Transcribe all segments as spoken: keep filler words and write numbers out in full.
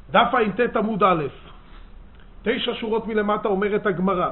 דף ע"ט עמוד א', תשע שורות מלמטה אומרת הגמרא,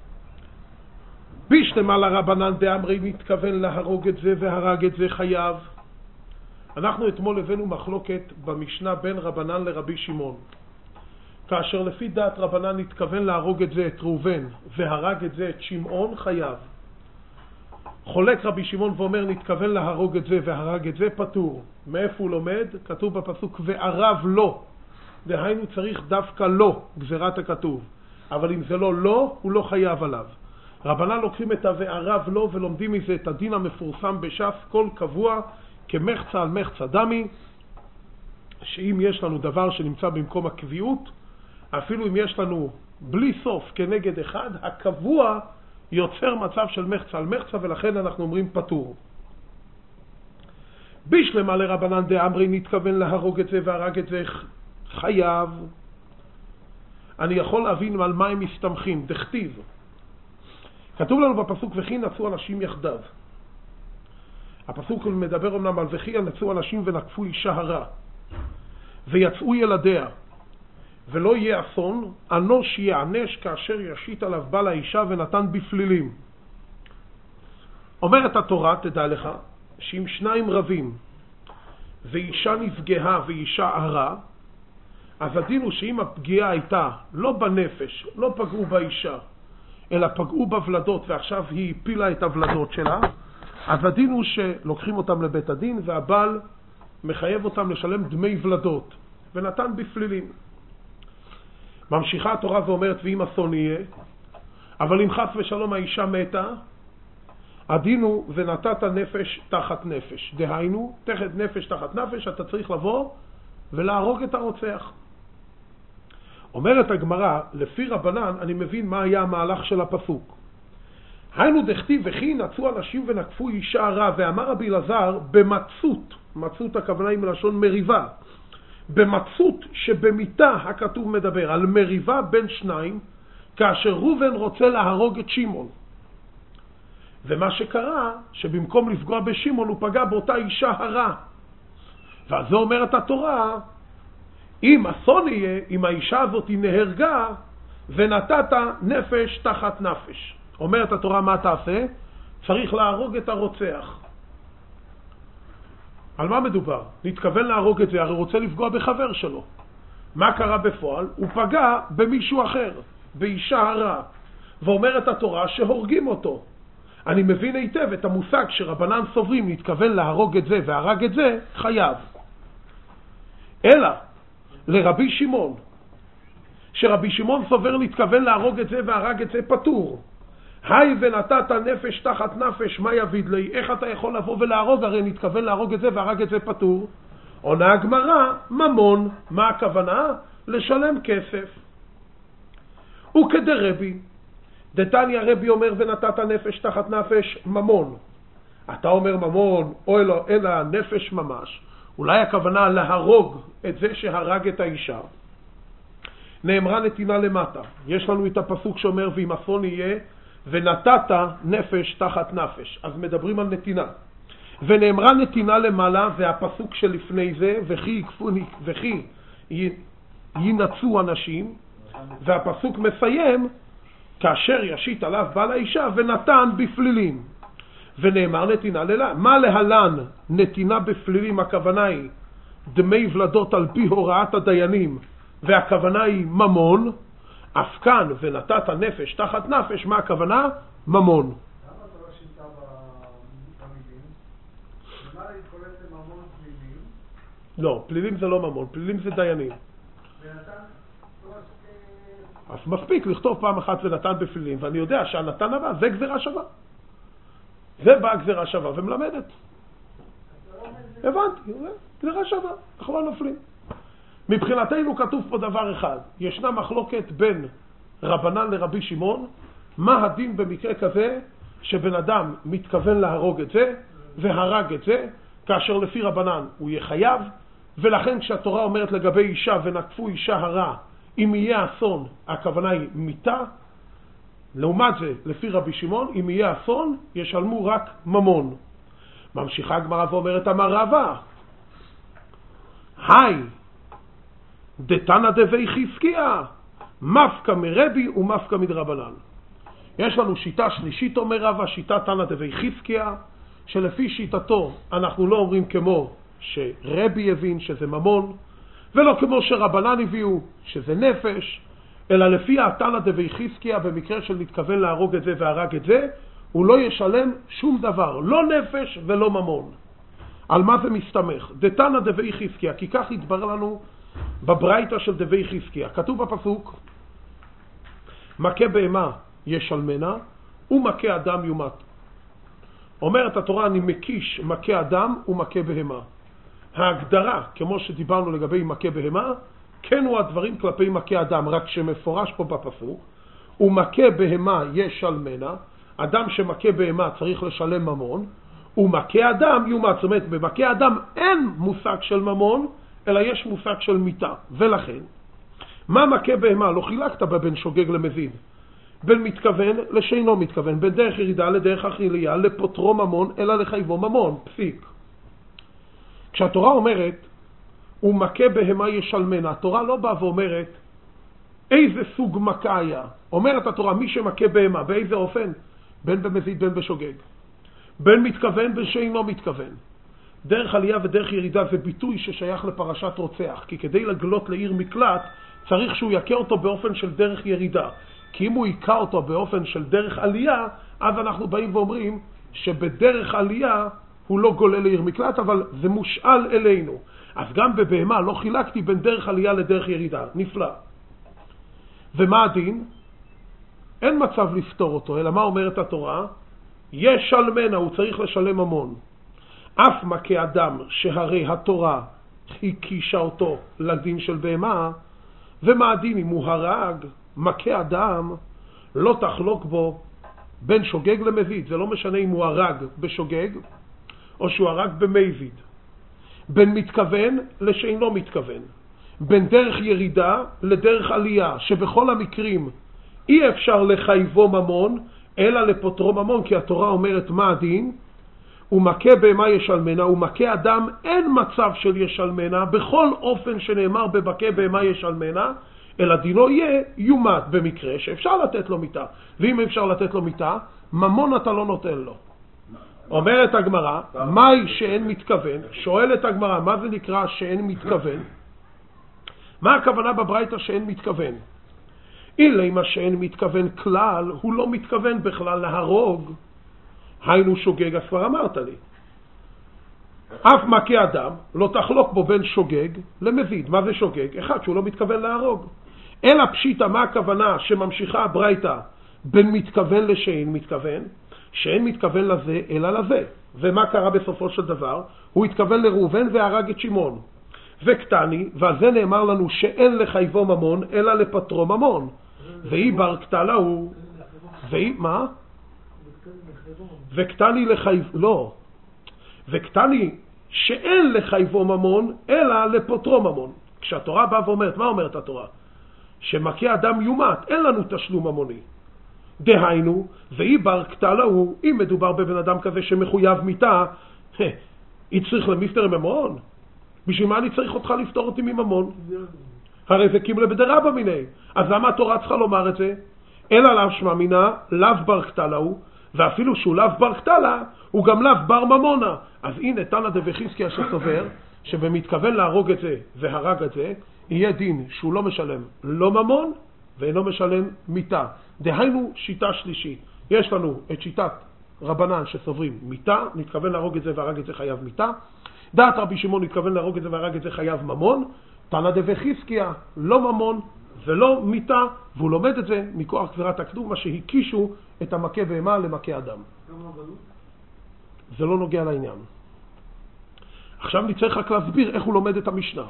בישלמה לרבנן דאמרי מתכוון להרוג את זה והרג את זה חייב. אנחנו אתמול הבאנו מחלוקת במשנה בין רבנן לרבי שמעון, כאשר לפי דעת רבנן התכוון להרוג את זה את ראובן והרג את זה את שמעון חייב. חולק רבי שמעון ואומר נתכוון להרוג את זה והרג את זה פטור. מאיפה הוא לומד? כתוב בפסוק וערב לא, דהיינו צריך דווקא לא, גזירת הכתוב, אבל אם זה לא לא, הוא לא חייב עליו. רבנן לוקחים את הווערב לא ולומדים מזה את הדין המפורסם בש"ס, כל קבוע כמחצה על מחצה דמי, שאם יש לנו דבר שנמצא במקום הקביעות, אפילו אם יש לנו בלי סוף כנגד אחד, הקבוע יוצר מצב של מחצה על מחצה, ולכן אנחנו אומרים פטור. בישלמה לרבנן דאמרי נתכוון להרוג את זה והרג את זה חייב. אני יכול להבין על מה הם מסתמכים. דכתיב, כתוב לנו בפסוק וכי נצאו אנשים יחדיו. הפסוק מדבר אמנם על וכי נצאו אנשים ונקפו אישה הרה ויצאו ילדיה, ולא יהיה אסון, אנוש יענש כאשר ישית עליו בעל האישה ונתן בפלילים. אומרת התורה, תדע לך, שאם שניים רבים ואישה נפגעה ואישה הרה, אז הדין הוא שאם הפגיעה הייתה לא בנפש, לא פגעו באישה, אלא פגעו בוולדות ועכשיו היא הפילה את הוולדות שלה, אז הדין הוא שלוקחים אותם לבית הדין והבעל מחייב אותם לשלם דמי ולדות ונתן בפלילים. ממשיכה התורה ואומרת ואם אסון יהיה, אבל אם חס ושלום האישה מתה, הדין הוא ונתת נפש תחת נפש, דהיינו תחת נפש תחת נפש, אתה צריך לבוא ולהרוג את הרוצח. אומרת הגמרא, לפי רבנן אני מבין מה היה המהלך של הפסוק. היינו דכתיב וכי נצאו אנשים ונקפו אישה הרה, ואמר רבי אלעזר במצות, מצות הכוונה היא מלשון מריבה, במצות שבמיתה הכתוב מדבר על מריבה בין שניים, כאשר ראובן רוצה להרוג את שמעון. ומה שקרה, שבמקום לפגוע בשמעון הוא פגע באותה אישה הרה. ואז זה אומרת התורה, אם אסון יהיה, אם האישה הזאת היא נהרגה, ונתת נפש תחת נפש. אומרת התורה מה תעשה? צריך להרוג את הרוצח. על מה מדובר? נתכוון להרוג את זה, הרי רוצה לפגוע בחבר שלו. מה קרה בפועל? הוא פגע במישהו אחר, באישה הרה. ואומרת התורה שהורגים אותו. אני מבין היטב את המושג שרבנן סוברים נתכוון להרוג את זה והרג את זה, חייב. אלא לרבי שמעון, שרבי שמעון סובר נתכוון להרוג את זה והרג את זה פטור. היי ונתת נפש תחת נפש, מה יביד לי? איך אתה יכול לבוא ולהרוג? הרי נתכוון להרוג את זה והרג את זה פטור. עונה הגמרא, ממון. מה הכוונה? לשלם כסף. וכדרבי, דתניא רבי אומר ונתת נפש תחת נפש ממון. אתה אומר ממון או אלא, אלא נפש ממש. אולי הכוונה להרוג את זה שהרג את האישה. נאמרה נתינה למטה. יש לנו את הפסוק שאומר ואם אסון יהיה ונתת נפש תחת נפש, אז מדברים על נתינה. ונאמרה נתינה למעלה, והפסוק שלפני זה וכי יקפוני וכי ינצו אנשים, והפסוק מסיים כאשר ישית עליו בעל האישה ונתן בפלילים. ונאמר נתינה ללה. מה להלן נתינה בפלילים? הכוונה היא דמי ולדות על פי הוראת הדיינים, והכוונה היא ממון. אף כאן ונתת נפש תחת נפש, מה הכוונה? ממון. למה אתה לא שינתה במילים? למה להתכולל לממון פלילים? לא, פלילים זה לא ממון, פלילים זה דיינים. ונתן? אז מספיק לכתוב פעם אחת ונתן בפלילים, ואני יודע שהנתן הבא זה גזירה שווה. זה באה גזירה שווה ומלמדת. הבנתי, גזירה שווה, אנחנו לא נופלים. מבחינתנו כתוב פה דבר אחד, ישנה מחלוקת בין רבנן לרבי שמעון, מה הדין במקרה כזה שבן אדם מתכוון להרוג את זה והרג את זה, כאשר לפי רבנן הוא יהיה חייב, ולכן כשהתורה אומרת לגבי אישה ונקפו אישה הרה, אם יהיה אסון, הכוונה היא מיתה. לעומת זה, לפי רבי שמעון, אם יהיה אסון, ישלמו רק ממון. ממשיכה הגמרא ואומרת אמר רבא, היי, דתנא דבי חזקיה, מפקא מרבי ומפקא מדרבנן. יש לנו שיטה שלישית, אומר רבא, שיטה תנא דבי חזקיה, שלפי שיטתו אנחנו לא אומרים כמו שרבי הבין שזה ממון, ולא כמו שרבנן הביאו שזה נפש, אלא לפי התנא דבי חזקיה, במקרה של מתכוון להרוג את זה והרג את זה, הוא לא ישלם שום דבר, לא נפש ולא ממון. על מה זה מסתמך? דתנא דבי חזקיה, כי כך יתברר לנו בברייתא של דבי חזקיה. כתוב בפסוק, מכה בהמה ישלמנה ומכה אדם יומת. אומרת התורה, אני מקיש מכה אדם ומכה בהמה. ההגדרה, כמו שדיברנו לגבי מכה בהמה, כן הוא הדברים כלפי מכה אדם, רק שמפורש פה בפסוק, ומכה בהמה ישלמנה, אדם שמכה בהמה צריך לשלם ממון, ומכה אדם יומת. זאת אומרת, במכה אדם אין מושג של ממון, אלא יש מושג של מיתה. ולכן, מה מכה בהמה? לא חילקת בין שוגג למזיד. בין מתכוון לשאינו מתכוון, בין דרך ירידה לדרך אכיליה, לפוטרו ממון, אלא לחייבו ממון, פסיק. כשהתורה אומרת, הוא מכה בהמה ישלמנה, התורה לא באה ואומרת, איזה סוג מכה היה. אומרת התורה, מי שמכה בהמה, באיזה אופן? בין במזיד, בין בשוגג. בין מתכוון, בין שאינו מתכוון. דרך עלייה ודרך ירידה זה ביטוי ששייך לפרשת רוצח, כי כדי לגלות לעיר מקלט, צריך שהוא יקה אותו באופן של דרך ירידה. כי אם הוא יקה אותו באופן של דרך עלייה, אז אנחנו באים ואומרים שבדרך עלייה הוא לא גולה לעיר מקלט, אבל זה מושאל אלינו. אז גם בבהמה לא חילקתי בין דרך עלייה לדרך ירידה. נפלא. ומה הדין? אין מצב לפתור אותו, אלא מה אומרת התורה? ישלמנה, הוא צריך לשלם המון. אף מכה אדם שהרי התורה הקישה אותו לדין של בהמה, ומה הדין אם הוא הרג, מכה אדם, לא תחלוק בו בין שוגג למזיד. זה לא משנה אם הוא הרג בשוגג או שהוא הרג במזיד. בין מתכוון לשאינו מתכוון. בין דרך ירידה לדרך עלייה, שבכל המקרים אי אפשר לחייבו ממון, אלא לפוטרו ממון, כי התורה אומרת מה הדין? הוא מכה בהמה ישלמנה, הוא מכה אדם, אין מצב של ישלמנה, בכל אופן שנאמר במכה בהמה ישלמנה, אלא דינו יהיה יומת, במקרה שאפשר לתת לו מיטה. ואם אפשר לתת לו מיטה, ממון אתה לא נותן לו. אומרת הגמרא, מהי שאין מתכוון? שואלת הגמרא, מה זה נקרא שאין מתכוון? מה הכוונה בברייתא שאין מתכוון? אילי מה שאין מתכוון כלל, הוא לא מתכוון בכלל להרוג. היינו שוגג, אז כבר אמרת לי. אף מכה אדם לא תחלוק בו בין שוגג למזיד. מה זה שוגג? אחד שהוא לא מתכוון להרוג. אלא פשיטה, מה הכוונה שממשיכה הברייתא בין מתכוון לשאין מתכוון? שאין מתכוון לזה אלא לזה. ומה קרה בסופו של דבר? הוא התכוון לראובן והרג את שמעון. וקטני, ועל זה נאמר לנו שאין לחייבו ממון אלא לפטרו ממון. והיא בר קטלה הוא... והיא... מה? וקטני לחייב... לא. וקטני שאין לחייבו ממון אלא לפטרו ממון. כשהתורה באה ואומרת, מה אומרת התורה? שמכה אדם יומת, אין לנו תשלום ממוני. דהיינו, והיא בר קטלה הוא, אם מדובר בבן אדם כזה שמחויב מיתה, היא צריך למיסטר ממון? בשביל מה אני צריך אותך לפתור אותי מממון? הרי זה קימלה בדרבא מיני. אז למה התורה צריכה לומר את זה? אלא לאו שמע מינה, לאו בר קטלה הוא, ואפילו שהוא לאו בר קטלה, הוא גם לאו בר ממונה. אז הנה תנא דבי חזקיה שסובר, שבמתכוון להרוג את זה והרג את זה, יהיה דין שהוא לא משלם לא ממון, ואינו משלם מיתה. דהיינו שיטה שלישית. יש לנו את שיטת רבנן שסוברים מיתה, נתכוון להרוג את זה והרג את זה חייב מיתה. דעת רבי שמעון נתכוון להרוג את זה והרג את זה חייב ממון. תנא דבי חזקיה לא ממון ולא מיתה, והוא לומד את זה מכוח גזירת הכתוב, מה שהקישו את המכה בהמה למכה אדם. זה לא נוגע לעניין. עכשיו נצטרך רק להסביר איך הוא לומד את המשנה.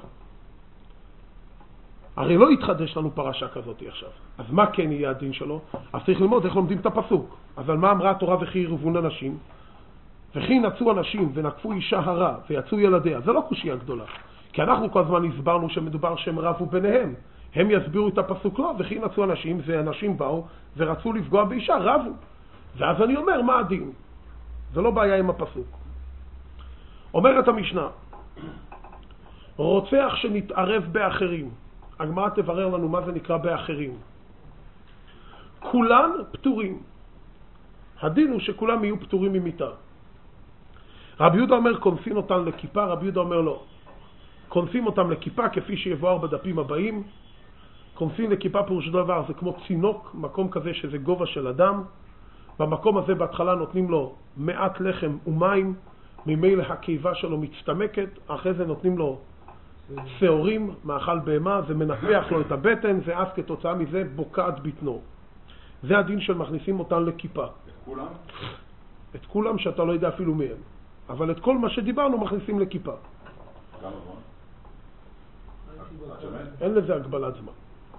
הרי לא יתחדש לנו פרשה כזאת עכשיו. אז מה כן יהיה הדין שלו? אז צריך ללמוד איך לומדים את הפסוק. אבל מה אמרה התורה? וכי ירבון אנשים? וכי נצאו אנשים ונקפו אישה הרע ויצאו ילדיה. זה לא קושיה גדולה. כי אנחנו כל הזמן הסברנו שמדובר שהם רבו ביניהם. הם יסבירו את הפסוק לא, וכי נצאו אנשים, ואנשים באו ורצו לפגוע באישה, רבו. ואז אני אומר, מה הדין? זה לא בעיה עם הפסוק. אומרת המשנה, רוצח שנתערב באחרים, הגמרא תברר לנו מה זה נקרא באחרים. כולן פטורים. הדין הוא שכולם יהיו פטורים ממיתה. רבי יהודה אומר כונסים אותם לכיפה, רבי יהודה אומר לא. כונסים אותם לכיפה כפי שיבואר בדפים הבאים. כונסים לכיפה פירוש דבר זה כמו צינוק, מקום כזה שזה גובה של אדם. במקום הזה בהתחלה נותנים לו מעט לחם ומים, ממילא הקיבה שלו מצטמקת, אחרי זה נותנים לו שעורים, מאכל בהמה, זה מנפח לו את הבטן, ואז כתוצאה מזה בוקעת בטנו. זה הדין של מכניסים אותם לכיפה. את כולם? את כולם שאתה לא יודע אפילו מהם. אבל את כל מה שדיברנו מכניסים לכיפה. כמה זמן? אין לזה הגבלת זמן.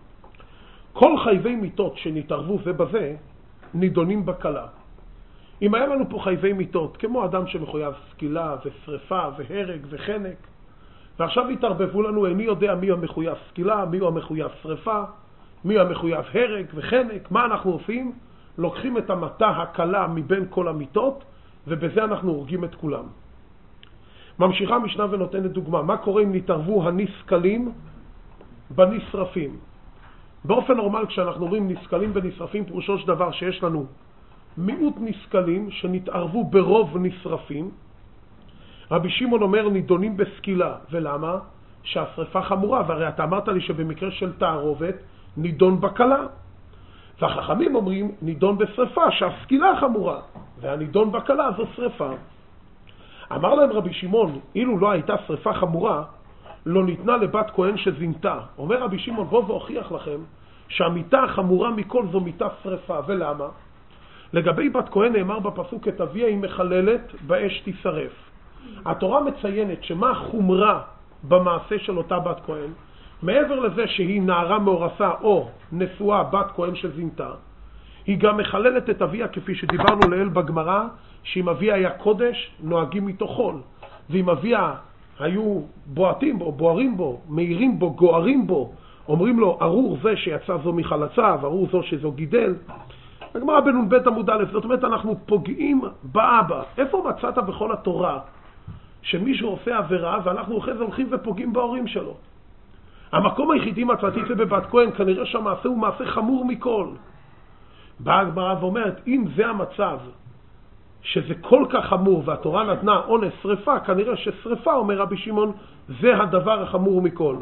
כל חייבי מיטות שנתערבו זה בזה, נידונים בקלה. אם היה לנו פה חייבי מיטות, כמו אדם שמחויב סקילה ושריפה והרג וחנק, ועכשיו התערבבו לנו, איני יודע מי המחויב סקילה, מי המחויב שריפה, מי המחויב הרג וחנק, מה אנחנו עושים? לוקחים את המטה הקלה מבין כל המיטות, ובזה אנחנו הורגים את כולם. ממשיכה המשנה ונותנת דוגמה, מה קורה אם נתערבו הנסקלים בנשרפים? באופן נורמל כשאנחנו אומרים נסקלים ונשרפים, פירושו של דבר שיש לנו מיעוט נסקלים שנתערבו ברוב נשרפים. רבי שמעון אומר נידונים בסקילה, ולמה? שהשריפה חמורה, והרי אתה אמרת לי שבמקרה של תערובת נידון בקלה. והחכמים אומרים נידון בשריפה, שהסקילה חמורה, והנידון בקלה זו שריפה. אמר להם רבי שמעון, אילו לא הייתה שריפה חמורה, לא ניתנה לבת כהן שזינתה. אומר רבי שמעון, בוא והוכיח לכם שהמיטה החמורה מכל זו מיטה שריפה. ולמה? לגבי בת כהן נאמר בפסוק, את אביה היא מחללת, באש תשרף. התורה מציינת שמה החומרה במעשה של אותה בת כהן, מעבר לזה שהיא נערה מאורסה או נשואה בת כהן שזינתה, היא גם מחללת את אביה כפי שדיברנו לאל בגמרא, שאם אביה היה קודש נוהגים איתו חול, ואם אביה היו בועטים בו, בוערים בו, מאירים בו, גוערים בו, אומרים לו ארור זה שיצא זו מחלציו, ארור זו שזו גידל. הגמרא בנון בית עמוד א', זאת אומרת אנחנו פוגעים באבא. איפה מצאת בכל התורה שמישהו עושה עבירה ואנחנו אחרי זה הולכים ופוגעים בהורים שלו? המקום היחידי מצאתי זה בבת כהן, כנראה שהמעשה הוא מעשה חמור מכל. באה הגמרא ואומרת, אם זה המצב שזה כל כך חמור והתורה נתנה עונש שריפה, כנראה ששריפה, אומר רבי שמעון, זה הדבר החמור מכל.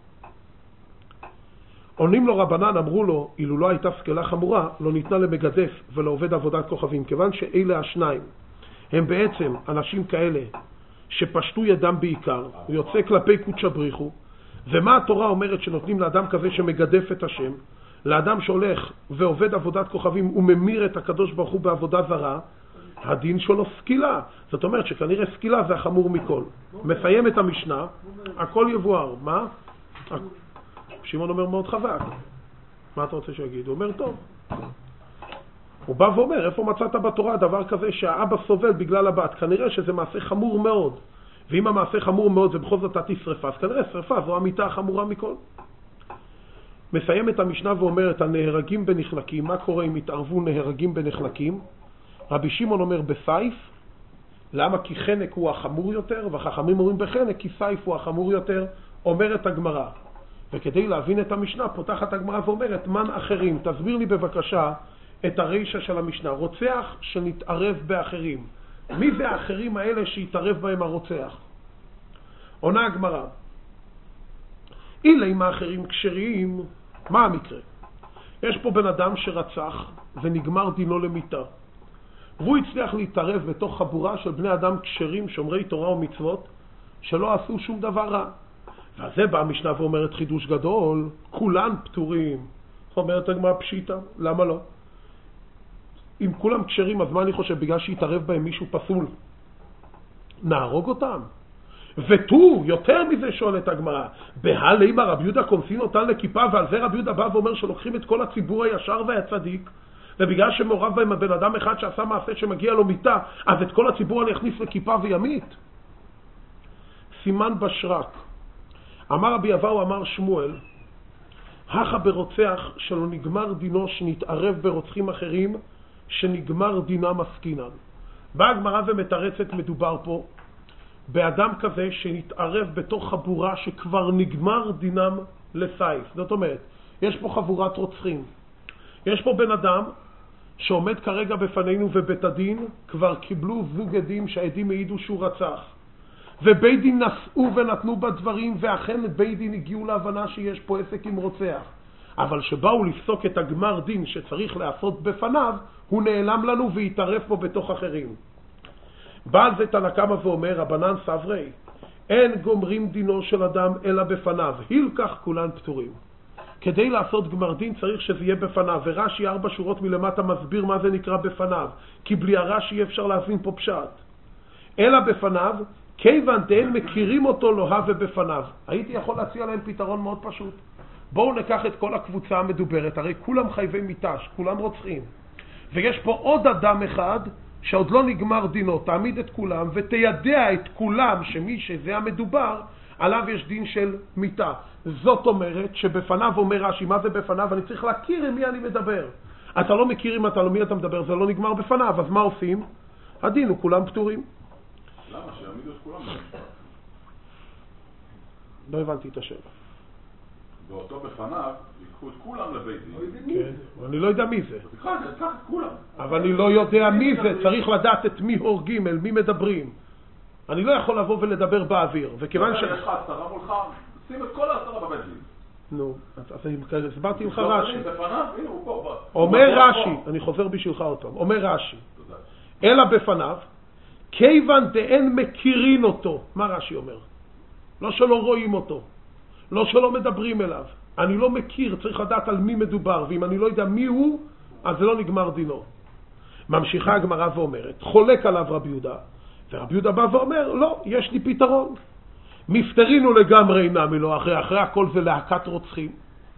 עונים לו רבנן, אמרו לו, אילו לא הייתה סקלה חמורה, לא ניתנה למגדף ולעובד עבודת כוכבים, כיוון שאלה השניים הם בעצם אנשים כאלה שפשטו ידם בעיקר, הוא יוצא כלפי קודש בריחו. ומה התורה אומרת שנותנים לאדם כזה שמגדף את השם? לאדם שהולך ועובד עבודת כוכבים וממיר את הקדוש ברוך הוא בעבודה זרה, הדין שלו סקילה. זאת אומרת שכנראה סקילה זה החמור מכל. מסיים את המשנה, הכל יבואר. מה? שמעון אומר מאוד חזק. מה אתה רוצה שיגיד? הוא אומר טוב. הוא בא ואומר, איפה מצאת בתורה דבר כזה שהאבא סובל בגלל הבת? כנראה שזה מעשה חמור מאוד. ואם המעשה חמור מאוד ובכל זאת תתי שריפה, אז כנראה שריפה זו המיטה החמורה מכל. מסיים את המשנה ואומרת, הנהרגים בנחלקים, מה קורה אם התערבו נהרגים בנחלקים? רבי שמעון אומר בסייף, למה? כי חנק הוא החמור יותר, והחכמים אומרים בחנק כי סייף הוא החמור יותר, אומרת הגמרא. וכדי להבין את המשנה, פותחת הגמרא ואומרת, מן אחרים, תסביר לי בבקשה את הרישה של המשנה, רוצח שנתערב באחרים. מי זה האחרים האלה שהתערב בהם הרוצח? עונה הגמרא, אילי מאחרים כשרים, מה המקרה? יש פה בן אדם שרצח ונגמר דינו למיתה, והוא הצליח להתערב בתוך חבורה של בני אדם כשרים שומרי תורה ומצוות שלא עשו שום דבר רע. ועל זה באה המשנה ואומרת חידוש גדול, כולן פטורים. אומרת הגמרא פשיטה, למה לא? אם כולם כשרים, אז מה אני חושב? בגלל שהתערב בהם מישהו פסול, נהרוג אותם? ותו, יותר מזה שואלת הגמרא, בהלימה רבי יהודה כונסין אותן לכיפה, ועל זה רבי יהודה בא ואומר שלוקחים את כל הציבור הישר והצדיק, ובגלל שמעורב בהם הבן אדם אחד שעשה מעשה שמגיע לו מיתה, אז את כל הציבור אני אכניס לכיפה וימית? סימן בשרק. אמר רבי אבאו, אמר שמואל, הכה ברוצח שלא נגמר דינו שנתערב ברוצחים אחרים, שנגמר דינה מסקינן. באה הגמרא ומתרצת, מדובר פה באדם כזה שנתערב בתוך חבורה שכבר נגמר דינם לסייף. זאת אומרת, יש פה חבורת רוצחים. יש פה בן אדם שעומד כרגע בפנינו ובית הדין כבר קיבלו זוג עדים שהעדים העידו שהוא רצח. ובית דין נסעו ונתנו בדברים, ואכן בית דין הגיעו להבנה שיש פה עסק עם רוצח. אבל שבאו לפסוק את הגמר דין שצריך לעשות בפניו, הוא נעלם לנו והתערף פה בתוך אחרים. בא על זה תנא קמא ואומר, רבנן סברי, אין גומרים דינו של אדם אלא בפניו, הילקח כולן פטורים. כדי לעשות גמר דין צריך שזה יהיה בפניו, ורש"י ארבע שורות מלמטה מסביר מה זה נקרא בפניו, כי בלי הרש"י אי אפשר להבין פה פשט. אלא בפניו, כיוון דהן מכירים אותו לא הווה בפניו. הייתי יכול להציע להם פתרון מאוד פשוט. בואו ניקח את כל הקבוצה המדוברת, הרי כולם חייבי מיטש, כולם רוצחים. ויש פה עוד אדם אחד שעוד לא נגמר דינו, תעמיד את כולם ותיידע את כולם שמי שזה המדובר, עליו יש דין של מיטה. זאת אומרת שבפניו אומר רש"י, מה זה בפניו? אני צריך להכיר עם מי אני מדבר. אתה לא מכיר אם אתה לא מי אתה מדבר, זה לא נגמר בפניו, אז מה עושים? הדין הוא כולם פטורים. למה? שיעמידו את כולם במשפט. לא הבנתי את השאלה. באותו בפניו, יקחו את כולם לבית דין. כן, אני לא יודע מי זה. תקח את כולם. אבל אני לא יודע מי זה, צריך לדעת את מי הורגים, אל מי מדברים. אני לא יכול לבוא ולדבר באוויר, וכיוון ש... יש לך עשרה מולך, שים את כל העשרה בבית דין. נו, אז אני הסברתי לך רש"י. בפניו, הנה הוא פה. אומר רש"י, אני חוזר בשבילך אותו, אומר רש"י, אלא בפניו, כיוון דאין מכירים אותו. מה רש"י אומר? לא שלא רואים אותו, לא שלא מדברים אליו. אני לא מכיר, צריך לדעת על מי מדובר, ואם אני לא יודע מי הוא, אז זה לא נגמר דינו. ממשיכה הגמרא ואומרת, חולק עליו רבי יהודה, ורבי יהודה בא ואומר, לא, יש לי פתרון. מפטרינו לגמרי נמי לו, אחרי, אחרי הכל זה להקת רוצחים.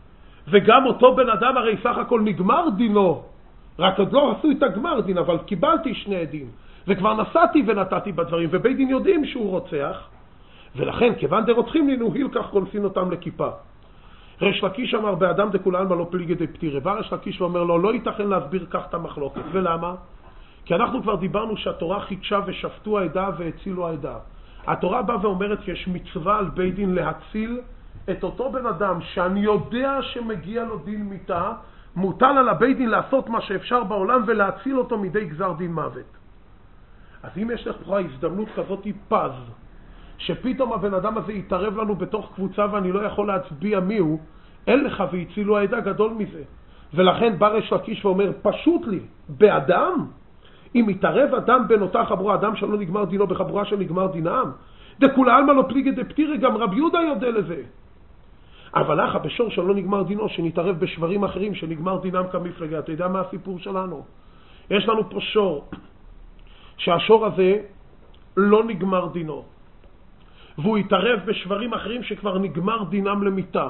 וגם אותו בן אדם הרי סך הכל נגמר דינו, רק עוד לא עשו את הגמר דין, אבל קיבלתי שני עדים, וכבר נסעתי ונתתי בדברים, ובית דין יודעים שהוא רוצח, ולכן כיוון דרוצחים לי נוהיל כך כונסין אותם לכיפה. ריש לקיש אמר באדם דכולן מה לא פליגי די פטירי. בא ריש לקיש ואומר לו, לא ייתכן להסביר כך את המחלוקת. ולמה? כי אנחנו כבר דיברנו שהתורה חידשה ושפטו העדה והצילו העדה. התורה באה ואומרת שיש מצווה על בית דין להציל את אותו בן אדם שאני יודע שמגיע לו דין מיתה, מוטל על הבית דין לעשות מה שאפשר בעולם ולהציל אותו מידי גזר דין מוות. אז אם יש לך פה הזדמנות כזאת פז, שפתאום הבן אדם הזה יתערב לנו בתוך קבוצה ואני לא יכול להצביע מי הוא, אין לך והצילו העדה גדול מזה. ולכן בא ריש לקיש ואומר, פשוט לי, באדם, אם יתערב אדם בין אותה חבורה, אדם שלא נגמר דינו בחבורה שנגמר דינם, דכולה עלמא לא פליגי דפטירי, גם רבי יהודה יודע לזה. אבל אחא בשור שלא נגמר דינו, שנתערב בשברים אחרים שנגמר דינם כמפלגה. אתה יודע מה הסיפור שלנו? יש לנו פה שור, שהשור הזה לא נגמר דינו, והוא יתערב בשברים אחרים שכבר נגמר דינם למיטה.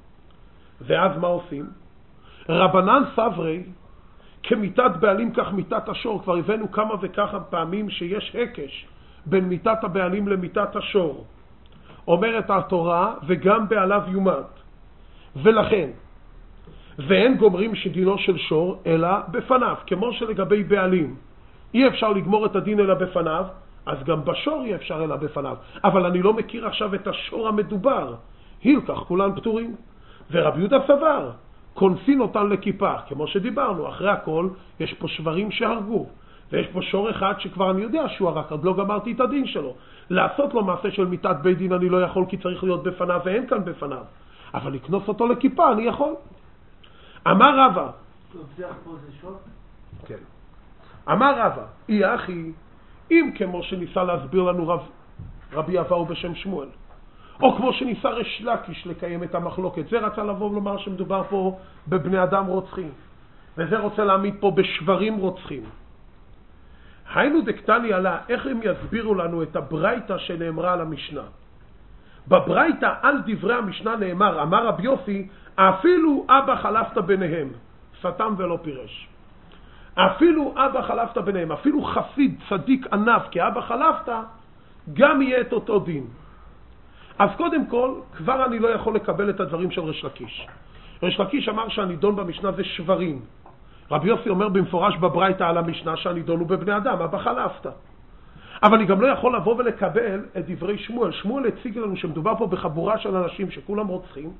ואז מה עושים? רבנן סברי, כמיטת בעלים כך מיטת השור. כבר הבאנו כמה וככה פעמים שיש הקש בין מיטת הבעלים למיטת השור. אומרת התורה, וגם בעליו יומת. ולכן, ואין גומרים שדינו של שור אלא בפניו, כמו שלגבי בעלים אי אפשר לגמור את הדין אלא בפניו, אז גם בשור אי אפשר אלא בפניו. אבל אני לא מכיר עכשיו את השור המדובר. הילקח כולן פטורים. ורבי יהודה סבר, כונסין אותן לכיפה, כמו שדיברנו. אחרי הכל יש פה שברים שהרגו, ויש פה שור אחד שכבר אני יודע שהוא הרק, עוד לא גמרתי את הדין שלו. לעשות לו מעשה של מיטת בית דין אני לא יכול, כי צריך להיות בפניו ואין כאן בפניו. אבל לקנוס אותו לכיפה אני יכול. אמר רבא, כן. אמר רבא, אי אחי, אם כמו שניסה להסביר לנו רב, רבי אבאו בשם שמואל, או כמו שניסה ריש לקיש לקיים את המחלוקת, זה רצה לבוא ולומר שמדובר פה בבני אדם רוצחים, וזה רוצה להעמיד פה בשברים רוצחים. היינו דקטני עלה, איך הם יסבירו לנו את הברייתא שנאמרה על המשנה? בברייתא על דברי המשנה נאמר, אמר רבי יוסי, אפילו אבא חלפת ביניהם, סתם ולא פירש. אפילו אבא חלפת ביניהם, אפילו חסיד צדיק ענף כאבא חלפת, גם יהיה את אותו דין. אז קודם כל, כבר אני לא יכול לקבל את הדברים של ריש לקיש. ריש לקיש אמר שהנידון במשנה זה שברים. רבי יוסי אומר במפורש בברייתא על המשנה שהנידון הוא בבני אדם, אבא חלפת. אבל אני גם לא יכול לבוא ולקבל את דברי שמואל. שמואל הציג לנו שמדובר פה בחבורה של אנשים שכולם רוצחים,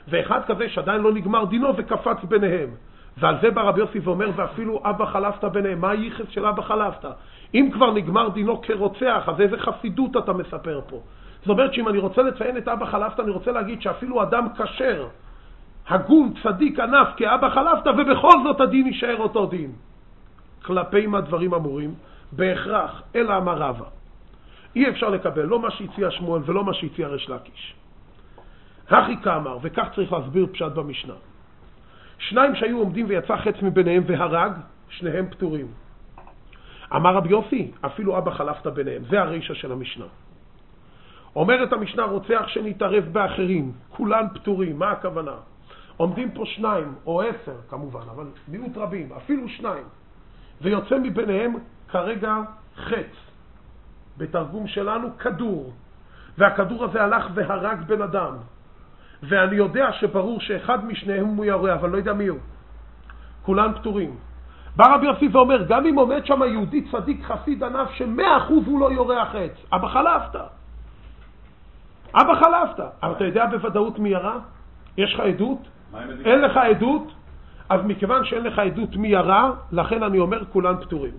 ואחד כזה שעדיין לא נגמר דינו וקפץ ביניהם. ועל זה בא רבי יוסי ואומר, ואפילו אבא חלפת ביניהם. מה היחס של אבא חלפת? אם כבר נגמר דינו כרוצח, אז איזה חסידות אתה מספר פה? זאת אומרת שאם אני רוצה לציין את אבא חלפת, אני רוצה להגיד שאפילו אדם כשר, הגון, צדיק, ענף, כאבא חלפת, ובכל זאת הדין יישאר אותו דין. כלפי מה דברים אמורים, בהכרח, אלא אמר רבא. אי אפשר לקבל לא מה שהציע שמואל ולא מה שהציע ריש לקיש. הכי כאמר, וכך צריך להסביר פשט במשנה. שניים שהיו עומדים ויצא חץ מביניהם והרג, שניהם פטורים. אמר רבי יוסי, אפילו אבא חלפת ביניהם. זה הרישה של המשנה. אומרת המשנה, רוצח שנתערב באחרים, כולן פטורים. מה הכוונה? עומדים פה שניים, או עשר כמובן, אבל מיעוט רבים, אפילו שניים. ויוצא מביניהם כרגע חץ. בתרגום שלנו כדור. והכדור הזה הלך והרג בן אדם. ואני יודע שברור שאחד משניהם הוא יורה, אבל לא יודע מי הוא. כולן פטורים. בא רבי יוסי ואומר, גם אם עומד שם יהודי צדיק חסיד ענף שמאה אחוז הוא לא יורה החץ, אבא חלפת. אבא חלפת. אבל אתה יודע בוודאות מי ירה? יש לך עדות? אין לך עדות? אז מכיוון שאין לך עדות מי ירה, לכן אני אומר כולן פטורים.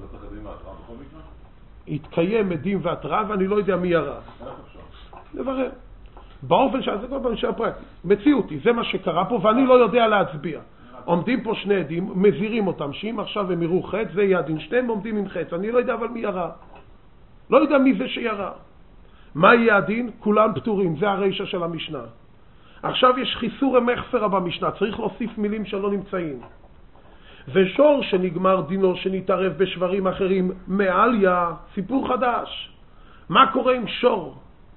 התקיים עדים והתראה ואני לא יודע מי ירה. לברר. באופן שזה כבר בנשאר פרקטי. מציאותי, זה מה שקרה פה ואני לא יודע להצביע. עומדים פה שני עדים, מזירים אותם, שאם עכשיו הם יראו חץ, זה יהיה הדין. שניהם עומדים עם חץ, אני לא יודע אבל מי ירה. לא יודע מי זה שירה. מה יהיה הדין? כולם פטורים, זה הרישה של המשנה. עכשיו יש חיסור המחסרה במשנה, צריך להוסיף מילים שלא נמצאים. ושור שנגמר דינו שנתערב בשברים אחרים מעליה, סיפור חדש. מה קורה עם שור?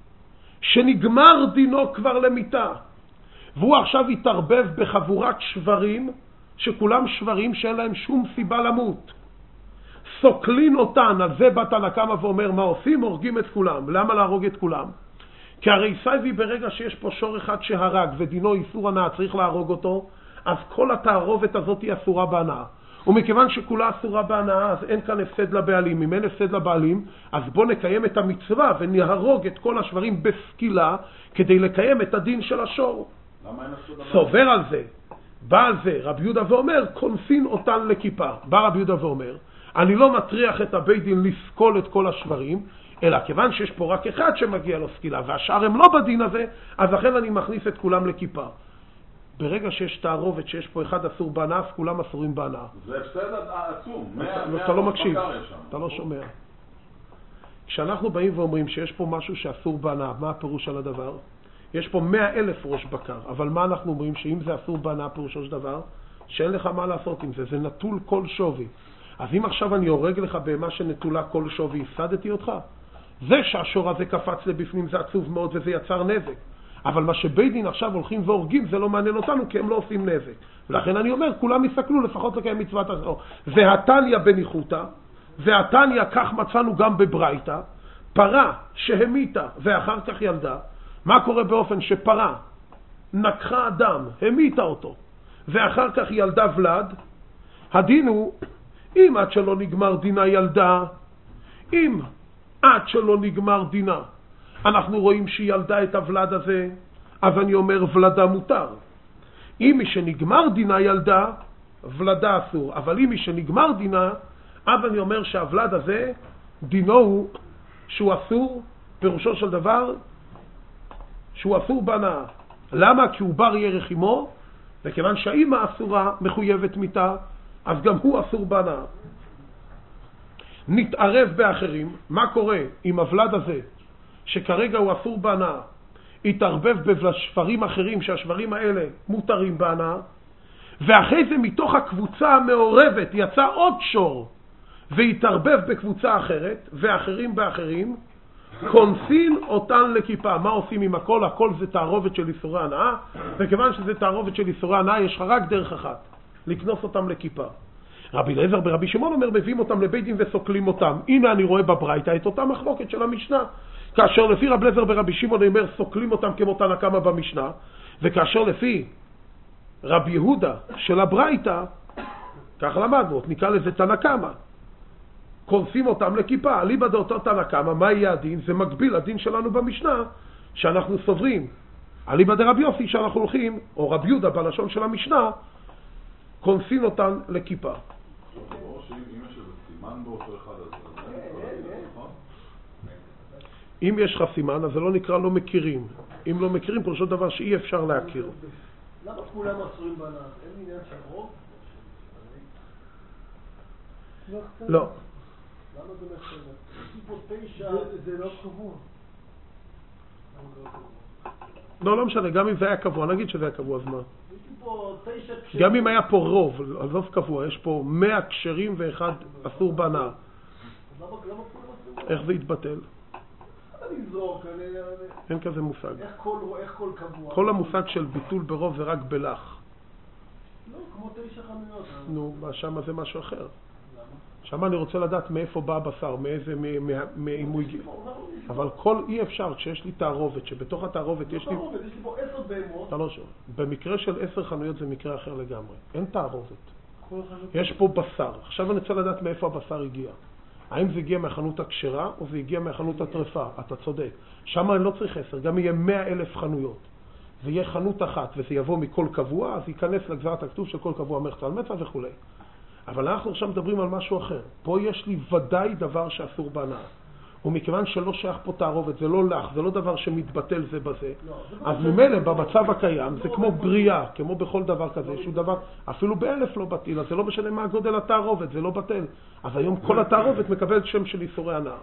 שנגמר דינו כבר למיטה, והוא עכשיו יתערבב בחבורת שברים, שכולם שברים שאין להם שום סיבה למות. סוקלין אותן, על זה בא תנא קמא ואומר מה עושים? הורגים את כולם. למה להרוג את כולם? כי הרי סייבי ברגע שיש פה שור אחד שהרג ודינו איסור הנאה צריך להרוג אותו, אז כל התערובת הזאת היא אסורה בהנאה. ומכיוון שכולה אסורה בהנאה, אז אין כאן הפסד לבעלים. אם אין הפסד לבעלים, אז בוא נקיים את המצווה ונהרוג את כל השברים בסקילה, כדי לקיים את הדין של השור. למה אין הפסד לבעלים? סובר על זה. בא על זה רבי יהודה ואומר, כונסין אותן לכיפה. בא רבי יהודה ואומר, אני לא מטריח את הבית דין לסקול את כל השברים, אלא כיוון שיש פה רק אחד שמגיע לו סקילה, והשאר הם לא בדין הזה, אז לכן אני מכניס את כולם לכיפה. ברגע שיש תערובת, שיש פה אחד אסור בהנאה, כולם אסורים בהנאה. זה הפסד עצום. אתה לא מקשיב, אתה לא שומע. כשאנחנו באים ואומרים שיש פה משהו שאסור בהנאה, מה הפירוש על הדבר? יש פה מאה אלף ראש בקר, אבל מה אנחנו אומרים? שאם זה אסור בהנאה פירושו של דבר, שאין לך מה לעשות עם זה, זה נטול כל שווי. אז אם עכשיו אני הורג לך בהמה שנטולה כל שווי, הפסדתי אותך? זה שהשור הזה קפץ לבפנים זה עצוב מאוד וזה יצר נזק. אבל מה שבית דין עכשיו הולכים והורגים זה לא מעניין אותנו כי הם לא עושים נזק. ולכן אני אומר, כולם יסתכלו לפחות לקיים מצוות הזו. והתניא בניחותא, והתניא כך מצאנו גם בברייתא, פרה שהמיתה ואחר כך ילדה. מה קורה באופן שפרה נקחה אדם, המיתה אותו, ואחר כך ילדה ולד? הדין הוא, אם עד שלא נגמר דינה ילדה, אם עד שלא נגמר דינה, אנחנו רואים שהיא ילדה את הוולד הזה, אז אני אומר ולדה מותר. אם מי שנגמר דינה ילדה, ולדה אסור. אבל אם מי שנגמר דינה, אז אני אומר שהוולד הזה, דינו הוא שהוא אסור, פירושו של דבר, שהוא אסור בהנאה. למה? כי הוא בר ירך עמו, וכיוון שהאימא אסורה מחויבת מיתה, אז גם הוא אסור בהנאה. נתערב באחרים, מה קורה עם הוולד הזה, שכרגע הוא אסור בהנאה, התערבב בשברים אחרים, שהשברים האלה מותרים בהנאה, ואחרי זה מתוך הקבוצה המעורבת יצא עוד שור, והתערבב בקבוצה אחרת, ואחרים באחרים, כונסין אותן לכיפה. מה עושים עם הכל? הכל זה תערובת של איסורי הנאה, וכיוון שזה תערובת של איסורי הנאה, יש לך רק דרך אחת, לקנוס אותם לכיפה. רבי אליעזר ברבי שמעון אומר, מביאים אותם לבית דין וסוקלים אותם. הנה אני רואה בברייתא את אותה מחלוקת של המשנה. כאשר לפי רבי אליעזר ברבי שמעון אומר, סוקלים אותם כמו תנא קמא במשנה, וכאשר לפי רבי יהודה של הברייתא, כך למדנו, נקרא לזה תנא קמא, כונסים אותם לכיפה. אליבא דאותו תנא קמא, מה יהיה הדין? זה מקביל הדין שלנו במשנה, שאנחנו סוברים אליבא דרבי יוסי שאנחנו הולכים, או רבי יהודה בלשון של המשנה, כונסין אותן לכיפה. או שאם יש איזה סימן באותו אחד, אז זה נכון? אם יש לך סימן, אז זה לא נקרא לא מכירים. אם לא מכירים, פרושו דבר שאי אפשר להכיר. למה כולם אסורים בנעת? אין עניין של רוב? לא. למה זה מחשב? יש לי פה תשע... זה לא קבוע. לא, לא משנה, גם אם זה היה קבוע, נגיד שזה היה קבוע, אז מה? יש לי פה תשע קשרים. גם אם היה פה רוב, עזוב קבוע, יש פה מאה קשרים ואחד אסור בהנאה. למה כולם אסורים? איך זה יתבטל? אני זורק, אני... אין כזה מושג. איך כל קבוע? כל המושג של ביטול ברוב זה רק בלח. לא, כמו תשע חנויות. נו, שמה זה משהו אחר. שמה אני רוצה לדעת מאיפה בא הבשר, מאיזה, אם הוא הגיע. אבל כל אי אפשר, כשיש לי תערובת, שבתוך התערובת יש לי... תערובת, יש לי פה עשר בהמות. אתה לא שואל. במקרה של עשר חנויות זה מקרה אחר לגמרי. אין תערובת. יש פה בשר. עכשיו אני רוצה לדעת מאיפה הבשר הגיע. האם זה הגיע מהחנות הכשרה או זה הגיע מהחנות הטרפה? אתה צודק. שם אני לא צריך עשר, גם יהיה מאה אלף חנויות. זה יהיה חנות אחת וזה יבוא מכל קבוע, אז ייכנס לגזרת הכתוב של כל קבוע מחצה על מצה וכו'. אבל אנחנו עכשיו מדברים על משהו אחר. פה יש לי ודאי דבר שאסור בהנאה. ומכיוון שלא שייך פה תערובת, זה לא לך, זה לא דבר שמתבטל זה בזה. אז ממילא במצב הקיים זה כמו בריאה, כמו בכל דבר כזה, שהוא דבר, אפילו באלף לא בטיל, אז זה לא משנה מה גודל התערובת, זה לא בטל. אז היום כל התערובת מקבלת שם של איסורי הנאה.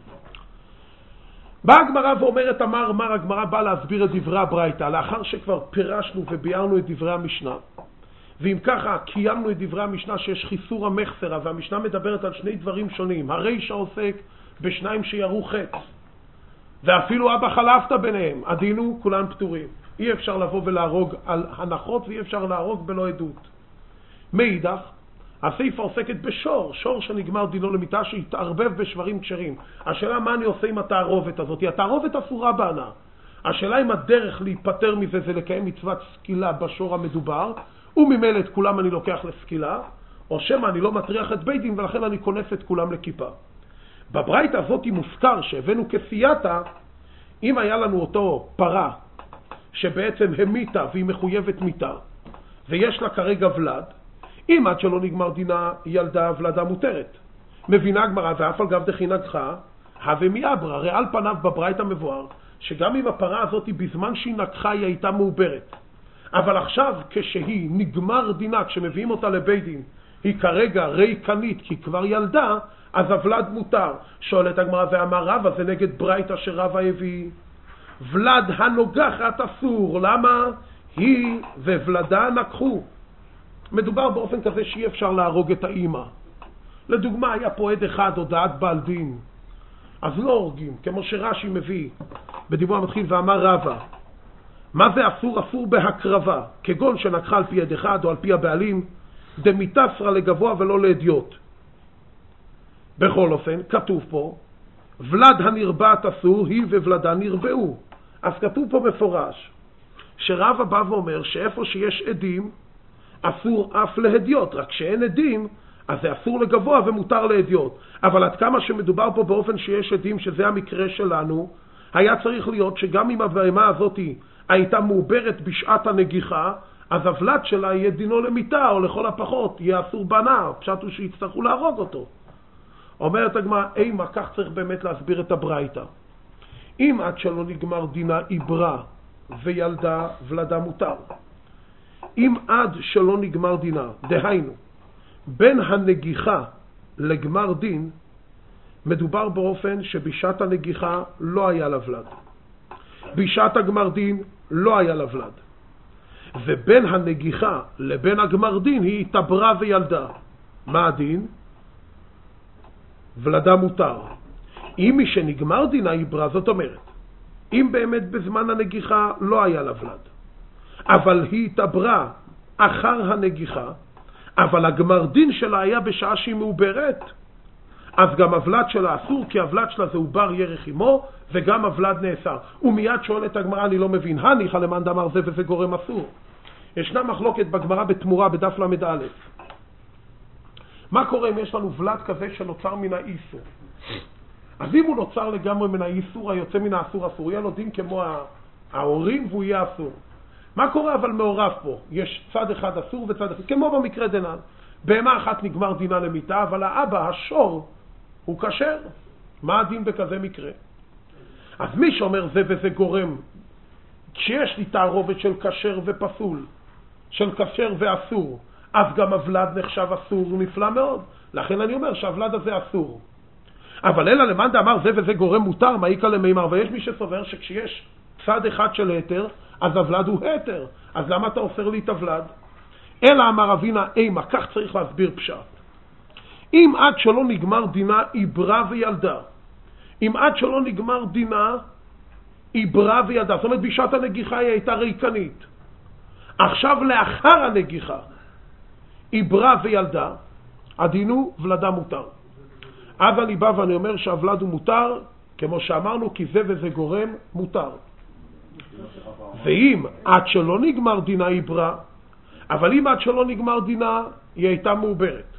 באה הגמרא ואומרת, אמר, אמר, הגמרא באה להסביר את דברי הברייתא, לאחר שכבר פירשנו וביארנו את דברי המשנה. ואם ככה, קיימנו את דברי המשנה שיש חיסור המחסרה, והמשנה מדברת על שני דברים שונים. הרישא עוסק בשניים שירו חץ, ואפילו אבא חלפת ביניהם, הדין הוא כולם פטורים. אי אפשר לבוא ולהרוג על הנחות, ואי אפשר להרוג בלא עדות. מאידך, הסעיפה עוסקת בשור, שור שנגמר דינו למיתה שהתערבב בשברים כשרים. השאלה מה אני עושה עם התערובת הזאת? התערובת אסורה בהנאה. השאלה אם הדרך להיפטר מזה זה לקיים מצוות סקילה בשור המדובר, וממילא את כולם אני לוקח לסקילה, או שמה אני לא מטריח את בית דין ולכן אני כונס את כולם לכיפה. בברייתא הזאת מוזכר שהבאנו כפייתא, אם היה לנו אותו פרה שבעצם המיתה והיא מחויבת מיתה, ויש לה כרגע ולד, אם עד שלא נגמר דינה ילדה ולדה מותרת. מבינה הגמרא ואף על גב דכי נגחה, הווה מיאברא, הרי על פניו בברייתא מבואר, שגם אם הפרה הזאת בזמן שהיא נגחה היא הייתה מעוברת, אבל עכשיו כשהיא נגמר דינה, כשמביאים אותה לבית דין, היא כרגע ריקנית כי כבר ילדה, אז הוולד מותר. שואלת הגמרא ואמר רבא, זה נגד ברייתא שרבא הביא. ולד הנוגחת אסור, למה? היא וולדה נגחו. מדובר באופן כזה שאי אפשר להרוג את האמא. לדוגמה, היה פה עד אחד, הודעת בעל דין. אז לא הורגים, כמו שרש"י מביא. בדיבור המתחיל ואמר רבא, מה זה אסור? אסור בהקרבה, כגון שנקחה על פי עד אחד או על פי הבעלים, דמיתסרא לגבוה ולא לאדיוט. בכל אופן, כתוב פה, ולד הנרבעת אסור, היא וולדה נרבעו. אז כתוב פה מפורש, שרבא בא ואומר שאיפה שיש עדים, אסור אף להדיוט, רק שאין עדים, אז זה אסור לגבוה ומותר להדיוט. אבל עד כמה שמדובר פה באופן שיש עדים, שזה המקרה שלנו, היה צריך להיות שגם אם הבהמה הזאת הייתה מעוברת בשעת הנגיחה, אז הוולד שלה יהיה דינו למיתה, או לכל הפחות, יהיה אסור בנה, פשט הוא שיצטרכו להרוג אותו. אומרת הגמרא, אימה, כך צריך באמת להסביר את הברייתא. אם עד שלא נגמר דינה עיברה וילדה ולדה מותר. אם עד שלא נגמר דינה, דהיינו, בין הנגיחה לגמר דין, מדובר באופן שבשעת הנגיחה לא היה לבלד. בשעת הגמר דין לא היה לבלד. ובין הנגיחה לבין הגמר דין היא התעברה וילדה. מה הדין? ולדה מותר. אם מי שנגמר דינה עיברה, זאת אומרת, אם באמת בזמן הנגיחה לא היה לבלד, אבל היא התעברה אחר הנגיחה, אבל הגמר דין שלה היה בשעה שהיא מעוברת, אז גם הוולד שלה אסור, כי הוולד שלה זה עובר ירך עמו, וגם הוולד נאסר. ומיד שואלת הגמרא, אני לא מבין, הניחא למאן דאמר זה וזה גורם אסור. ישנה מחלוקת בגמרא בתמורה בדף למד א'. מה קורה אם יש לנו ולד כזה שנוצר מן האיסור? אז אם הוא נוצר לגמרי מן האיסור, היוצא מן האסור אסור, יהיה לו דין כמו ההורים והוא יהיה אסור. מה קורה אבל מעורב פה? יש צד אחד אסור וצד אחד, כמו במקרה דנן. בהמה אחת נגמר דינה למיטה, אבל האבא, השור, הוא כשר. מה הדין בכזה מקרה? אז מי שאומר זה וזה גורם, כשיש לי תערובת של כשר ופסול, של כשר ואסור, אז גם הוולד נחשב אסור, הוא נפלא מאוד. לכן אני אומר שהוולד הזה אסור. אבל אלא למאן דאמר זה וזה גורם מותר, מה איקא למימר? ויש מי שסובר שכשיש צד אחד של היתר, אז הוולד הוא היתר. אז למה אתה אוסר לי את הוולד? אלא אמר אבינה אימה, כך צריך להסביר פשט. אם עד שלא נגמר דינה עיברה וילדה, אם עד שלא נגמר דינה עיברה וילדה, זאת אומרת בשעת הנגיחה היא הייתה ריקנית, עכשיו לאחר הנגיחה עיברה וילדה, הדין הוא ולדה מותר. אז אני בא ואני אומר שהוולד הוא מותר, כמו שאמרנו, כי זה וזה גורם מותר. ואם עד שלא נגמר דינה עיברה, אבל אם עד שלא נגמר דינה היא הייתה מעוברת,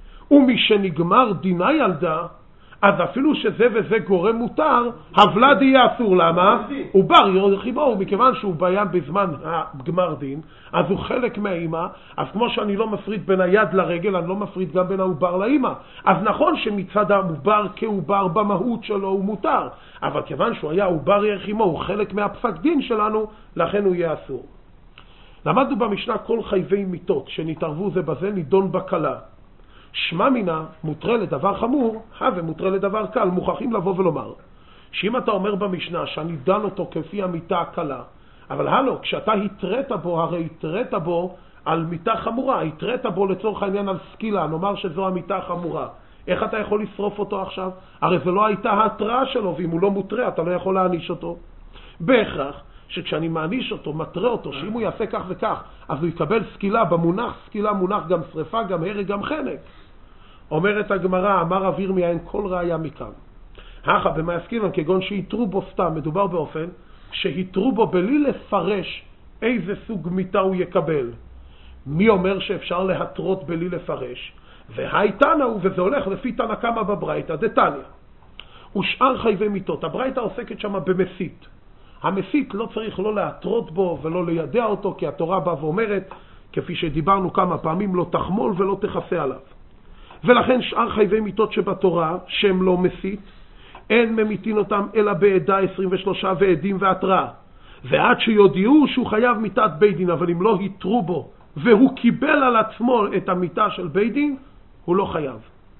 ומשנגמר דינה ילדה, אז אפילו שזה וזה גורם מותר, הוולד יהיה אסור. למה? הוא בר ירחיבו, מכיוון שהוא בים בזמן הגמר דין, אז הוא חלק מהאימא. אז כמו שאני לא מפריד בין היד לרגל, אני לא מפריד גם בין העובר לאימא. אז נכון שמצד העובר כעובר במהות שלו הוא מותר, אבל כיוון שהוא היה עובר ירחימו, הוא חלק מהפסק דין שלנו, לכן הוא יהיה אסור. למדנו במשנה כל חייבי מיתות שנתערבו זה בזה נידון בקלה. שמע מינה מותרה לדבר חמור, הווה מותרה לדבר קל. מוכרחים לבוא ולומר שאם אתה אומר במשנה שאני דן אותו כפי המיטה הקלה, אבל הלו, כשאתה התראת בו, הרי התראת בו על מיטה חמורה, התראת בו לצורך העניין על סקילה, נאמר שזו המיטה החמורה, איך אתה יכול לשרוף אותו עכשיו? הרי זה לא הייתה ההתראה שלו, ואם הוא לא מותרה אתה לא יכול להעניש אותו. בהכרח שכשאני מעניש אותו, מטרה אותו, שאם הוא יעשה כך וכך, אז הוא יקבל סקילה. במונח סקילה מונח גם שריפה, גם הרג, גם חנק. אומרת הגמרא, אמר רב ירמיה, אין כל ראיה מכאן. הכה במה יסקינן, כגון שהתרו בו סתם, מדובר באופן שהתרו בו בלי לפרש איזה סוג מיטה הוא יקבל. מי אומר שאפשר להתרות בלי לפרש? והי תנא הוא, וזה הולך לפי תנא קמא בברייתא דתניא. ושאר חייבי מיתות, הברייתא עוסקת שם במסית. המסית לא צריך לא להתרות בו ולא לידע אותו, כי התורה באה ואומרת, כפי שדיברנו כמה פעמים, לא תחמול ולא תכסה עליו. ולכן שאר חייבי מיתות שבתורה, שהם לא מסית, אין ממיתין אותם אלא בעדה עשרים ושלושה ועדים והתראה. ועד שיודיעו שהוא חייב מיתת בית דין, אבל אם לא התרו בו והוא קיבל על עצמו את המיתה של בית דין, הוא לא חייב.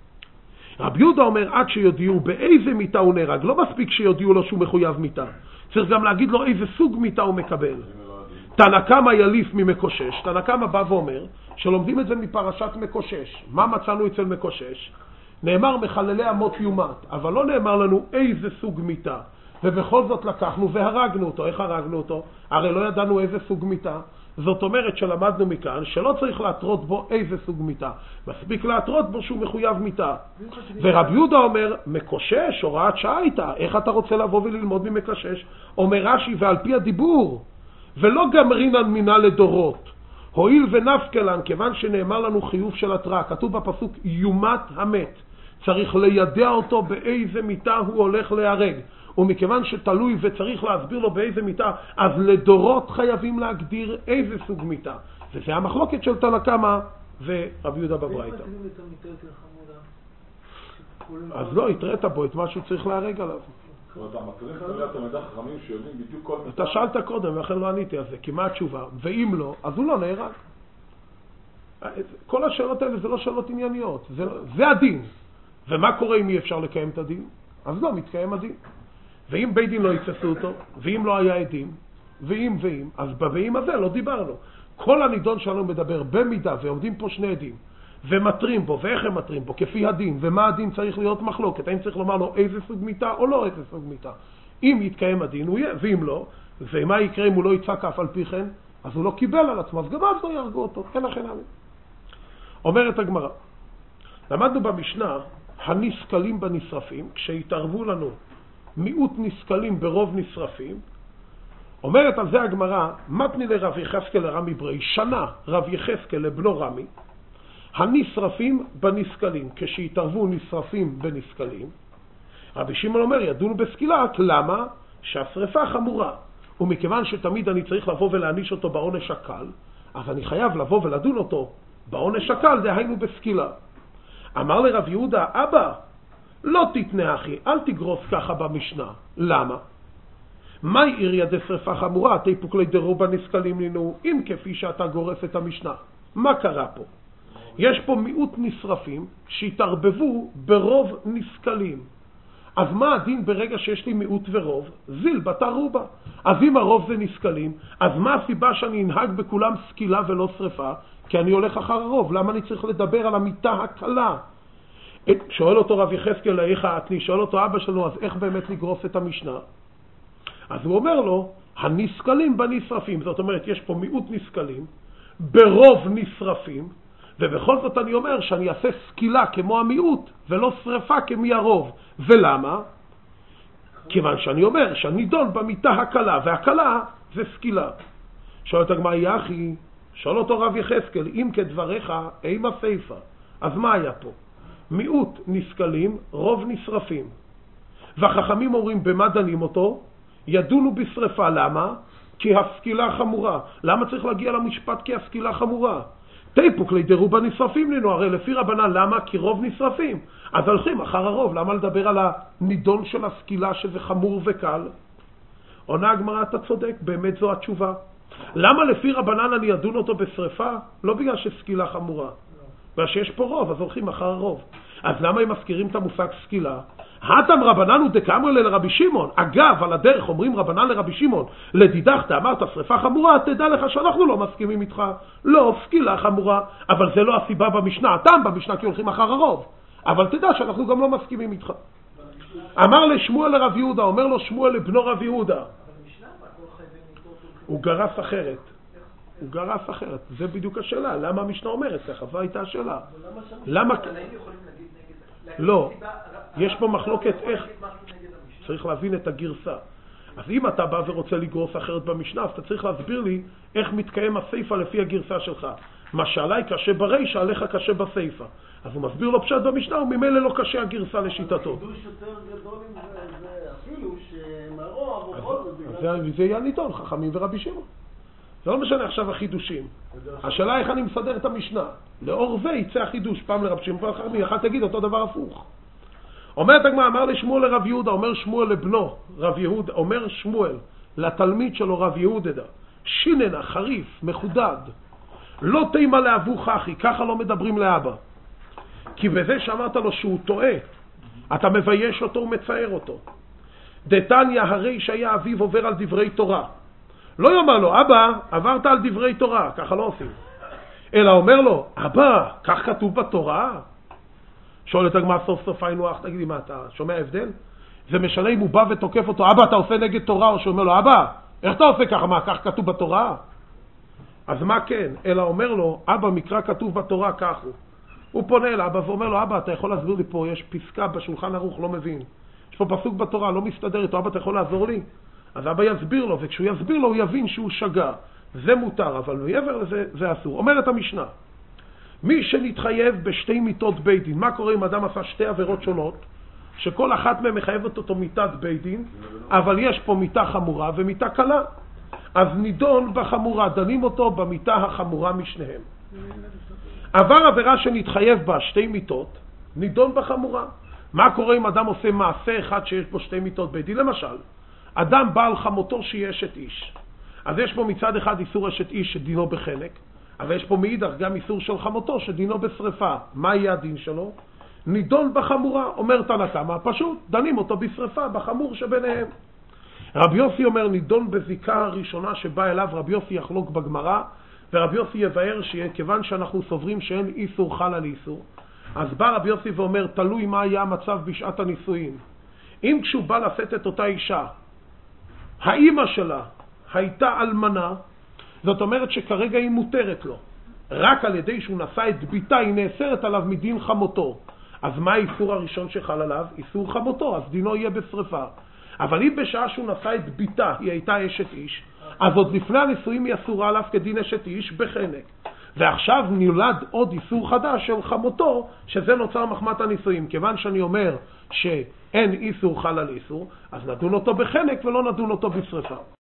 רבי יהודה אומר, עד שיודיעו באיזה מיתה הוא נהרג, לא מספיק שיודיעו לו שהוא מחויב מיתה, צריך גם להגיד לו איזה סוג מיתה הוא מקבל. תנא קמא יליף ממקושש. תנא קמא בא ואומר שלומדים את זה מפרשת מקושש. מה מצאנו אצל מקושש? נאמר מחללי אמות יומת, אבל לא נאמר לנו איזה סוג מיתה, ובכל זאת לקחנו והרגנו אותו. איך הרגנו אותו? הרי לא ידענו איזה סוג מיתה. זאת אומרת שלמדנו מכאן שלא צריך להתרות בו איזה סוג מיתה, מספיק להתרות בו שהוא מחויב מיתה. ורבי יהודה אומר, מקושש הוראת שעה הייתה, איך אתה רוצה לבוא וללמוד ממקושש? אומר רש"י, ועל פי הדיבור ולא גמרינן מינה לדורות, הועיל ונפקלן, כיוון שנאמר לנו חיוב של התראה, כתוב בפסוק יומת המת, צריך לידע אותו באיזה מיתה הוא הולך להרג, ומכיוון שתלוי וצריך להסביר לו באיזה מיתה, אז לדורות חייבים להגדיר איזה סוג מיתה. וזה המחלוקת של תנא קמא ורבי יהודה בברייתא. אז לא, התראת בו את מה שהוא צריך להרג עליו. אתה מקרים כרגע תלמידי חכמים שיודעים בדיוק כל מיטה. אתה שאלת קודם, ואכן לא עניתי על זה, כי מה התשובה? ואם לא, אז הוא לא נהרג. כל השאלות האלה זה לא שאלות ענייניות, זה, זה הדין. ומה קורה אם אי אפשר לקיים את הדין? אז לא מתקיים הדין. ואם בית דין לא יצפו אותו, ואם לא היה עדים, ואם ואם, אז בואים הזה לא דיברנו. כל הנידון שלנו מדבר במידה, ועומדים פה שני עדים, ומטרים בו, ואיך הם מטרים בו, כפי הדין, ומה הדין צריך להיות מחלוקת, האם צריך לומר לו איזה סוג מיטה או לא איזה סוג מיטה. אם יתקיים הדין הוא יהיה, ואם לא, ומה יקרה אם הוא לא יצעק אף על פי כן, אז הוא לא קיבל על עצמו, אז גם אז לא ירגו אותו, אין לכן עמי. אומרת הגמרא, למדנו במשנה, הנסקלים בנשרפים, כשהתערבו לנו מיעוט נסקלים ברוב נשרפים, אומרת על זה הגמרא, מתני לרב יחזקאל לרמי ברי, שנה רב יחזקאל לבנו רמי, הנשרפים בנסקלים, כשהתערבו נשרפים בנסקלים, רבי שמעון אומר, ידונו בסקילה, למה? שהשריפה חמורה, ומכיוון שתמיד אני צריך לבוא ולהניש אותו בעונש הקל, אז אני חייב לבוא ולדון אותו בעונש הקל, דהיינו בסקילה. אמר לרב יהודה, אבא, לא תתנה אחי, אל תגרוס ככה במשנה. למה? מה עיריה דשרפה חמורה? תיפוק דרובה נסקלים לנו, אם כפי שאתה גורס את המשנה. מה קרה פה? יש פה מיעוט נשרפים שהתערבבו ברוב נסקלים. אז מה הדין ברגע שיש לי מיעוט ורוב? זיל בתרובה. אז אם הרוב זה נסקלים, אז מה הסיבה שאני אנהג בכולם סקילה ולא שרפה? כי אני הולך אחר הרוב. למה אני צריך לדבר על המיטה הקלה? שואל אותו רב יחזקאל, איך האתני? שואל אותו אבא שלנו, אז איך באמת לגרוס את המשנה? אז הוא אומר לו, הנסקלים בנשרפים. זאת אומרת, יש פה מיעוט נסקלים, ברוב נשרפים, ובכל זאת אני אומר שאני אעשה סקילה כמו המיעוט, ולא שרפה כמי הרוב. ולמה? כיוון שאני אומר שאני דון במיטה הקלה, והקלה זה סקילה. שואל את הגמרא, יחי, שואל אותו רב יחזקאל, אם כדבריך, אימה סייפה. אז מה היה פה? מיעוט נסקלים, רוב נשרפים. והחכמים אומרים, במה דנים אותו? ידונו בשרפה. למה? כי הסקילה חמורה. למה צריך להגיע למשפט כי הסקילה חמורה? תיפוק לידרובה נשרפים לנו, הרי לפי רבנן, למה? כי רוב נשרפים. אז הולכים אחר הרוב, למה לדבר על הנידון של הסקילה שזה חמור וקל? עונה הגמרא, אתה צודק, באמת זו התשובה. למה לפי רבנן אני אדון אותו בשרפה? לא בגלל שסקילה חמורה. בגלל שיש פה רוב, אז הולכים אחר הרוב. אז למה הם מזכירים את המושג סקילה? התם רבנן הוא דקאמרי לרבי שמעון. אגב, על הדרך אומרים רבנן לרבי שמעון, לדידך, אמרת שרפה חמורה, תדע לך שאנחנו לא מסכימים איתך. לא, סקילה חמורה, אבל זה לא הסיבה במשנה. התם במשנה כי הולכים אחר הרוב. אבל תדע שאנחנו גם לא מסכימים איתך. אמר לשמואל לרב יהודה, אומר לו שמואל לבנו רב יהודה. הוא גרס אחרת. הוא גרס אחרת. זה בדיוק השאלה. למה המשנה אומרת ככה? זו הייתה השאלה. למה? לא. יש פה מחלוקת איך. צריך להבין את הגרסה. אז אם אתה בא ורוצה לגרוס אחרת במשנה, אז אתה צריך להסביר לי איך מתקיים הסייפה לפי הגרסה שלך. מה שעליי קשה ברישה, עליך קשה בסייפה. אז הוא מסביר לו פשט במשנה, וממילא לא קשה הגרסה לשיטתו. חידוש יותר גדול עם זה, אפילו שמרוב או אז זה יהיה ניתון, חכמים ורבי שמעון. זה לא משנה עכשיו החידושים. השאלה איך אני מסדר את המשנה. לאור זה יצא החידוש, פעם לרב שמעון, פעם לחכמים, אחת תגיד אותו דבר הפוך. אומרת הגמרא, אמר לשמואל לרב יהודה, אומר שמואל לבנו, רב יהודה, אומר שמואל לתלמיד שלו רב יהודה, שיננה, חריף, מחודד, לא תימה לאבוך אחי, ככה לא מדברים לאבא. כי בזה שאמרת לו שהוא טועה, אתה מבייש אותו ומצער אותו. דתניא הרי שהיה אביו עובר על דברי תורה. לא יאמר לו, אבא, עברת על דברי תורה, ככה לא עושים. אלא אומר לו, אבא, כך כתוב בתורה? שואל את הגמרא סוף סוף היינו אח, תגידי מה, אתה שומע הבדל? זה משנה אם הוא בא ותוקף אותו, אבא, אתה עושה נגד תורה, או שאומר לו, אבא, איך אתה עושה ככה? מה, כך כתוב בתורה? אז מה כן? אלא אומר לו, אבא, מקרא כתוב בתורה כך הוא. הוא פונה אל אבא ואומר לו, אבא, אתה יכול להסביר לי פה, יש פסקה בשולחן ערוך, לא מבין. יש פה פסוק בתורה, לא מסתדר איתו, אבא, אתה יכול לעזור לי? אז אבא יסביר לו, וכשהוא יסביר לו, הוא יבין שהוא שגה. זה מותר, אבל מעבר לזה, זה אסור. אומרת המשנה, מי שנתחייב בשתי מיתות בית דין, מה קורה אם אדם עשה שתי עבירות שונות, שכל אחת מהן מחייבת אותו מיתת בית דין, אבל יש פה מיתה חמורה ומיתה קלה. אז נידון בחמורה, דנים אותו במיתה החמורה משניהם. עבר עבירה שנתחייב בה שתי מיתות, נידון בחמורה. מה קורה אם אדם עושה מעשה אחד שיש בו שתי מיתות בית דין? למשל, אדם בעל חמותו שהיא אשת איש. אז יש פה מצד אחד איסור אשת איש שדינו בחנק, אבל יש פה מאידך גם איסור של חמותו שדינו בשריפה. מה יהיה הדין שלו? נידון בחמורה, אומר תנא קמא, פשוט דנים אותו בשריפה, בחמור שביניהם. רבי יוסי אומר נידון בזיקה הראשונה שבא אליו, רבי יוסי יחלוק בגמרא, ורבי יוסי יבאר שכיוון שאנחנו סוברים שאין איסור חל על איסור, אז בא רבי יוסי ואומר, תלוי מה היה המצב בשעת הנישואין. אם כשהוא בא לשאת את אותה אישה, האמא שלה הייתה אלמנה, זאת אומרת שכרגע היא מותרת לו. רק על ידי שהוא נשא את ביתה, היא נאסרת עליו מדין חמותו. אז מה האיסור הראשון שחל עליו? איסור חמותו, אז דינו יהיה בשריפה. אבל אם בשעה שהוא נשא את ביתה, היא הייתה אשת איש, אז עוד לפני הנישואים היא אסורה עליו כדין אשת איש בחנק. ועכשיו נולד עוד איסור חדש של חמותו, שזה נוצר מחמת הנישואים. כיוון שאני אומר שאין איסור חל על איסור, אז נדון אותו בחנק ולא נדון אותו בשריפה.